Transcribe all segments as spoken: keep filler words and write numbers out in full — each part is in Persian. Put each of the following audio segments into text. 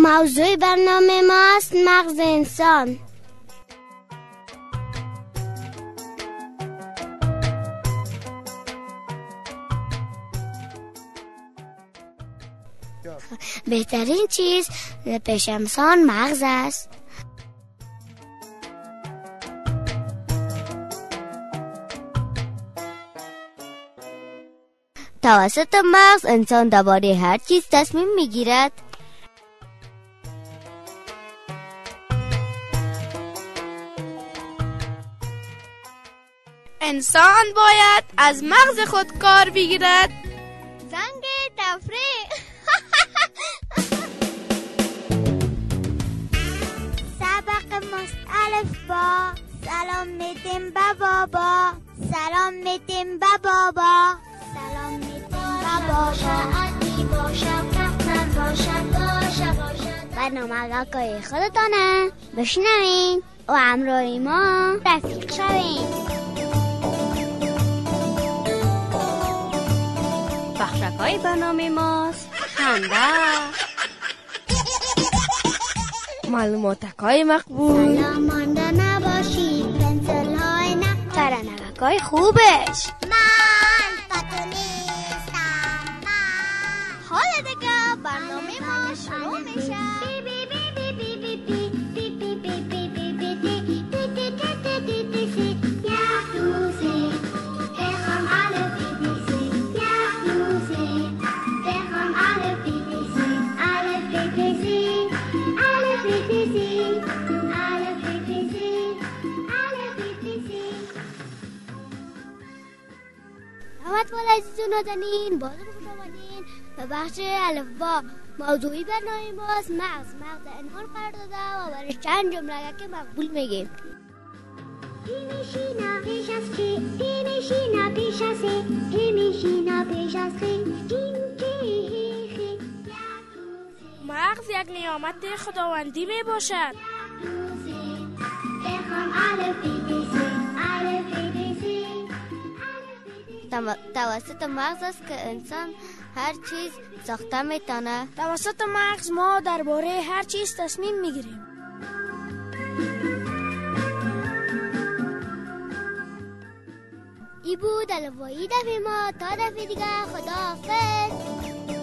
موضوع برنامه ماست مغز انسان. بهترین چیز پیش انسان مغز است. توسط مغز انسان درباره هر چیز تصمیم میگیرد. انسان باید از مغز خود کار بگیرد. زنگ تفریح. سبق مستعلف با سلام میدیم با بابا، سلام میدیم با بابا، سلام میدیم با بابا. برنامه آقای خودتانه، بشنوین و همراه ما رفیق شوین. بخشکای برنامه ماست خنده، معلوماتکای مقبول، سلام مانده نباشی، پنسل های نخور، ترنگکای خوبش. من پتو نیستم. من حال دیگه برنامه ما شروع میشه. عزیزون نازنین، بازم خوش آمدین به بخش الفبا. موضوعی برنامه ماست مغز. مغز انسان قرار داده و برای چند جمله که مقبول میگیم. پیمیشینا پیش از خی، پیمیشینا پیش از خی، پیمیشینا پیش از خی، جیم کی هی خی. مغز یک نعمت خداوندی می باشد. توسط مغز است که انسان هر چیز ساخته میتونه. توسط مغز ما درباره هر چیز تصمیم میگیریم. ای بود الفبایی دفعه ما. تا دفعه دیگه، خداحافظ.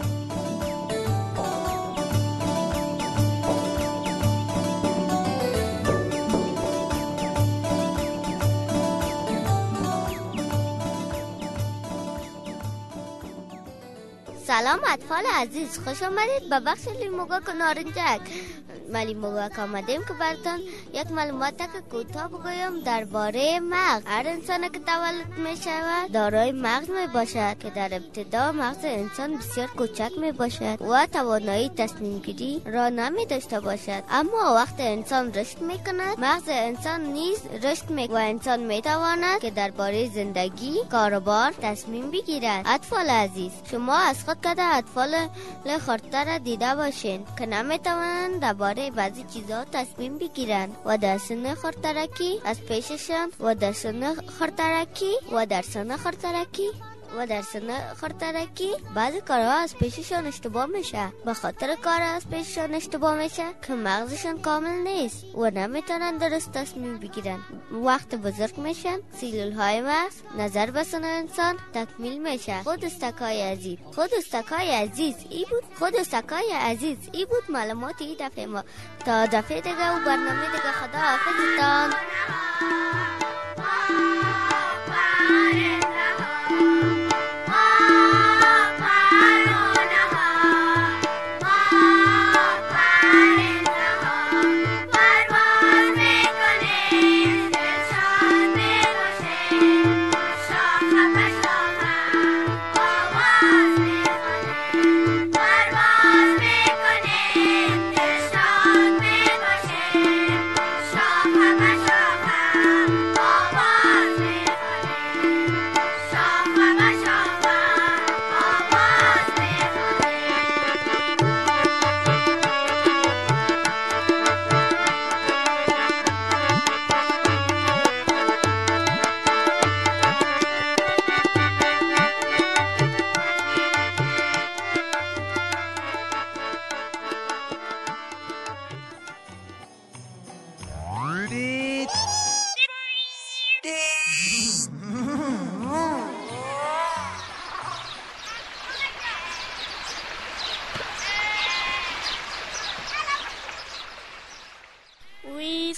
سلام اطفال عزیز، خوش آمدید به بخش لیموگاک و نارنجک. ما لیموگاک آمدیم که براتون یک معلومات که کوتاه بگویم درباره مغز. هر انسان که تولد می شود دارای مغز می باشد که در ابتدا مغز انسان بسیار کوچک می باشد و توانایی تصمیم گیری را نمی داشته باشد. اما وقت انسان رشد می کند، مغز انسان نیز رشد می و انسان می تواند که درباره زندگی، کاروبار تصمیم بگیرد. اطفال عزیز، شما از خود کده اطفال خردتر دیده باشین که نمی توانند درباره بعضی چیزها تصمیم بگیرن و در سن خردترکی از پیششان و در سن خردترکی و در سن خردترکی و در سن خردترکی بعضی کارها از پیششان اشتباه میشه. به خاطر کار از پیششان اشتباه میشه که مغزشان کامل نیست و نمیتونن درست تصمیم بگیرن. وقت بزرگ میشن، سلول های مغز نظر به سن انسان تکمیل میشه. خود استکای عزیز، خود استکای عزیز ای بود خود استکای عزیز ای بود معلومات ای دفعه ما. تا دفعه دیگه و برنامه دیگه، خدا حافظتان.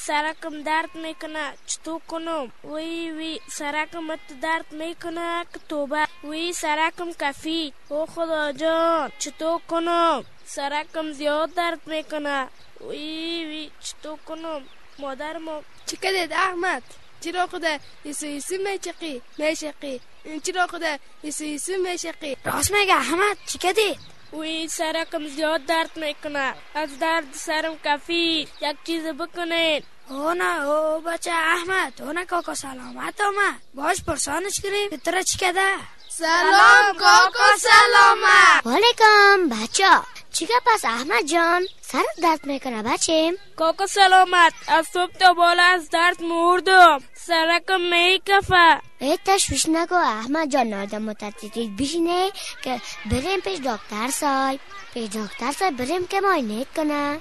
سرکم درد میکنه چطور کنم؟ وی وی سرکم درد میکنه که توبه. وی سرکم کفی. او خدا جان چطور کنم؟ سرکم زیاد درد میکنه. وی وی چطور کنم؟ مادر ما چی کردید احمد؟ چرا خدا ایسو ایسو میشقی میشقی چرا خدا ایسو ایسو میشقی؟ راست میگه احمد، چی کردید؟ وی سرکم زیاد درد میکنه، از درد سرم کفی، یک چیز بکنید. او نه او بچه احمد، او نه کاکا سلامت آمد، باش پرسانش کریم که ترا چی کده؟ سلام کاکا سلامت. وعلیکم بچه. چی که پس احمد جان سرت درد میکنه بچه؟ کاکا سلامت، از صبح تا بالا از درد مردم، سرکم میکفه. ای تشویش نکو احمد جان، نادم متعدید بشینه که بریم پیش دکتر صاحب. پیش دکتر صاحب بریم که معاینه کنه.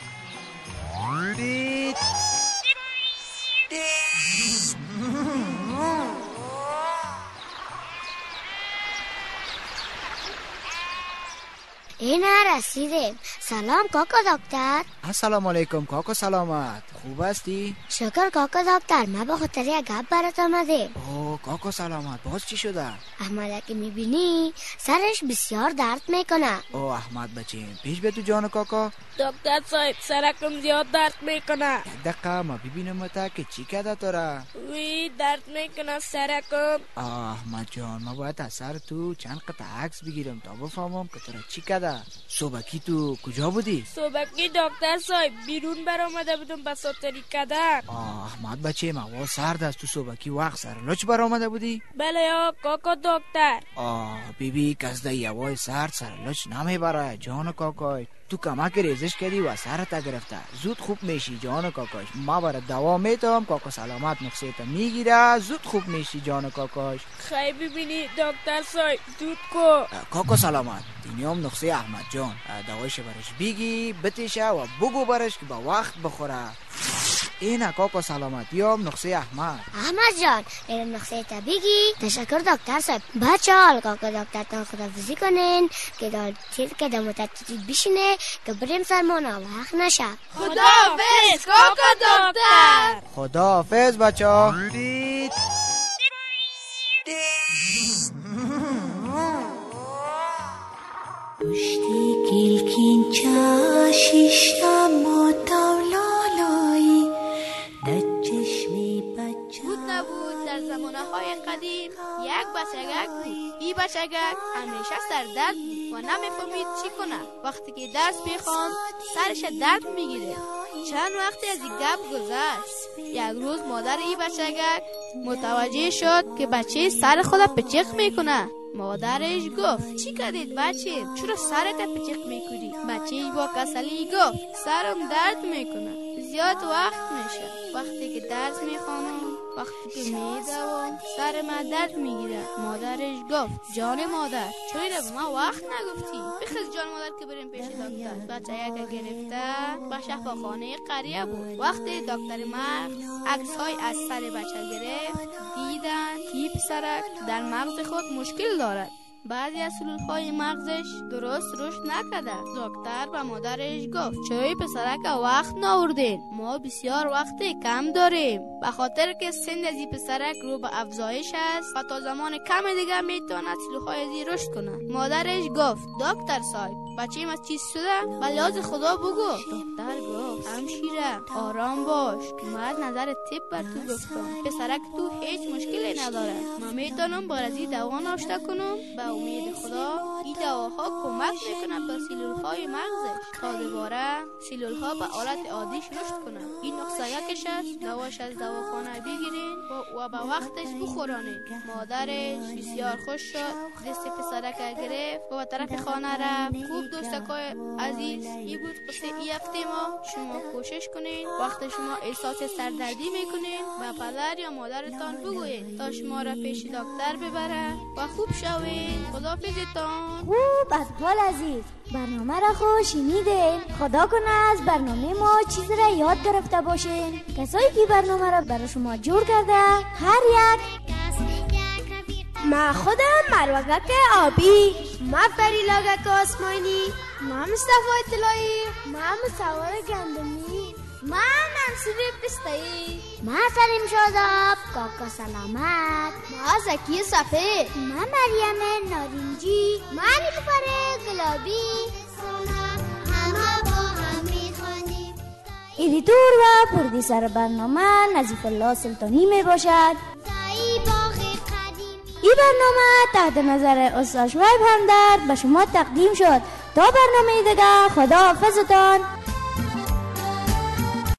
اینا رسیدیم. سلام کاکا دکتر. السلام علیکم کاکا سلامت، خوب هستی؟ شکر کاکا دکتر، ما به خاطر یک گپ برات آمده. اوه کاکا سلامت، باز چی شده؟ احمد که میبینی سرش بسیار درد میکنه. اوه احمد بچه پیش به تو جان کاکا. دکتر صاحب سرکم زیاد درد میکنه. یک دقیقه ما ببینم تا که چی کده تو را. وی درد میکنه سرکم. آه احمد جان، ما باید از سر تو چند قطع عکس بگیرم تا بفهمم که تو را چی کده. صبحکی تو کجا بودی؟ صبحکی دکتر صاحب بیرون برآمده بودم به خاطری کدر. آه احمد بچه ما سرد است، تو صبحکی وقت سر لچ برآمده بودی؟ بله یا کاکا دکتر. آه بیبی کسده یوای سرد سر لچ نمیبره جان کاکای. تو کمک ریزش کردی و سرت گرفته، زود خوب میشی جان کاکاش. ما برای دوا میتم، کاکا سلامت نقصه تا میگیره، زود خوب میشی جان کاکاش. خیلی ببینی دکتر صاحب زود کو. کاکا سلامت دینیام نقصه احمد جان، دوایش برش بگی بتیشه و بگو برش که با وقت بخوره. اینه کاکا سلامت یام نقصه احمد. احمد جان این نقصه تا بگی. تشکر دکتر صاحب. بچه حال کاکا دکتر تا خداحافظی کنین که دار تیر که در متعدد بشینه که بریم سرمانه وقت نشه. خداحافظ کاکا دکتر. خداحافظ بچه ها. پشتی گلکین چاشیشم و تولالایی در چشمی بچه بود نبود در زمانه های قدیم یک بچگک بود. این بچگک همیشه سردرد بود و نمیفهمید چی کنه. وقتی که درس بخواند سرش درد میگیره. چند وقتی از این گپ گذشت، یک روز مادر این بچگک متوجه شد که بچه سر خود پچق میکنه. مادرش گفت چی کردید بچه؟ چرا سرت پچق میکنی؟ بچه با کسلی گفت سرم درد میکنه، زیاد وقت میشه. وقتی که درس میخوانم، وقتی که میدوام سر من درد میگیره. مادرش گفت جان مادر چرا به ما وقت نگفتی؟ بخیز جان مادر که بریم پیش دکتر. بچه یک گرفته به شفاخانه قریه بود. وقتی دکتر مغز عکس های از سر بچه گرفت، دیدن که پسرک در مغز خود مشکل دارد. بعضی از سلولهای مغزش درست رشد نکرده. دکتر به مادرش گفت چرا پسرک وقت ناوردین؟ ما بسیار وقت کم داریم، به خاطر که سن از این پسرک رو به افزایش است و تا زمان کم دیگه میتونه سلولهای ازی رشد کنه. مادرش گفت دکتر صاحب بچه‌م از چیز شده؟ بلیاز خدا بگو. دکتر گفت همشیره آرام باش، من نظر طب بر تو گفتم. پسرک تو هیچ مشکلی نداره، ما میتونم برای دوا ناشته کنم. به امید خدا این دواها کمک میکنن به سلولهای مغزش تا دوباره سلولها به حالت عادیش رشد کنن. این نقصه یکش است، دواش از دواخانه بگیرین و به وقتش بخورانین. مادرش بسیار خوش شد، دست پسرک گرفت و به طرف خانه رفت. خوب دوستکای عزیز، این بود قصه ای هفته ما. شما کوشش کنین وقت شما احساس سردردی میکنین و پدر یا مادرتان بگوین تا شما را پیش دکتر ببره و خوب شوین. خداحافظتان. خوب اطفال عزیز، برنامه را خوش شنیدین. خدا کنه از برنامه ما چیز را یاد گرفته باشین. کسایی که برنامه را برای شما جور کرده هر یک ما خودم مروگک آبی، ما فریلاگک آسمانی، ما مصطفی اطلاعی، ما مصور گندمی، من منصوری پستایی. من سلیم شاداب. کاکا سلامت. من زکی سفید. من مریم نارنجی. من نیلوفر گلابی. همه با هم میخوانیم. ادیتور و پردیسر برنامه نظیف الله سلطانی می باشد. این برنامه تحت نظر استاد شعیب همدرد به شما تقدیم شد. تا برنامه دیگر خدا حافظتان.